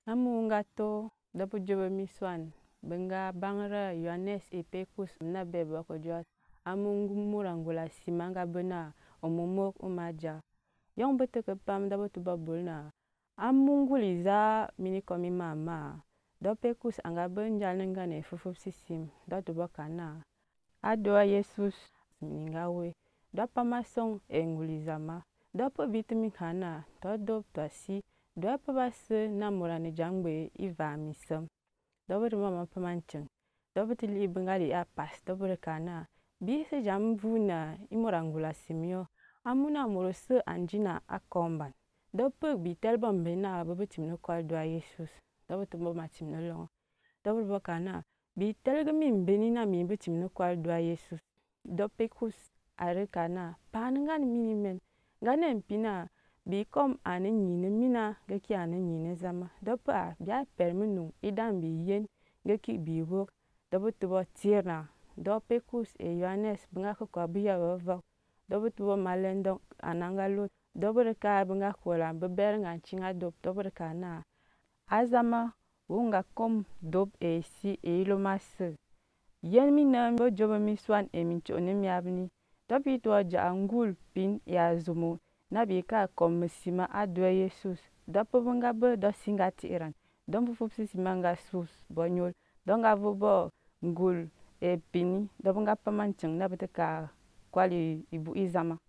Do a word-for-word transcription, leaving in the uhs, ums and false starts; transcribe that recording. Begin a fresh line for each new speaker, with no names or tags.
Amunga to dɔpu jobo miswan benga bangra yohannes epekus na bebe ko jos amu mura ngula sima nga bena omomok umaja yong bete ke pam da butu ba bulna amu nguli za mini komi mama dopekus anga benjal nengane fufup sisim dotu bokana adoa yesus minga we dopama song e nguli zama dopo bitimi kana to dop to si dopo base na murane jangbe iva misem dobutu mama pamanceng dobutu li benga li apas dobutu kana bise jam vuna imura ngula simyo amuna muro se anjina akomban dopo bitel bom bena bubutim no kwal doa yesus dobutu bo matim no longo dobutu bo kana bitel gemi benina mi butim no kwal doa yesus dopekus are kana panengan mini men ngane pina bikom ane nyine mina geki ane nyine zama dopo a bia permi nung idan bi yen geki bi wok dobutu bo tirna dopekus e yohannes benga ke kwa biya vevok dobutu bo malendong ananga lot dobutu ka benga kola beber nga chinga dop dobutu kana azama wunga kom dop e si e yilo mase yen mine bo jobo miswan e min chone myabni dopi to ja ngul pin ya zumo na bika kom misima adoa yesus dopo benga be do singa tiran don fufup sisima nga sus bo nyol donga vu bo ngul e pini dobenga pamanceng na bete ka kwali ibu izama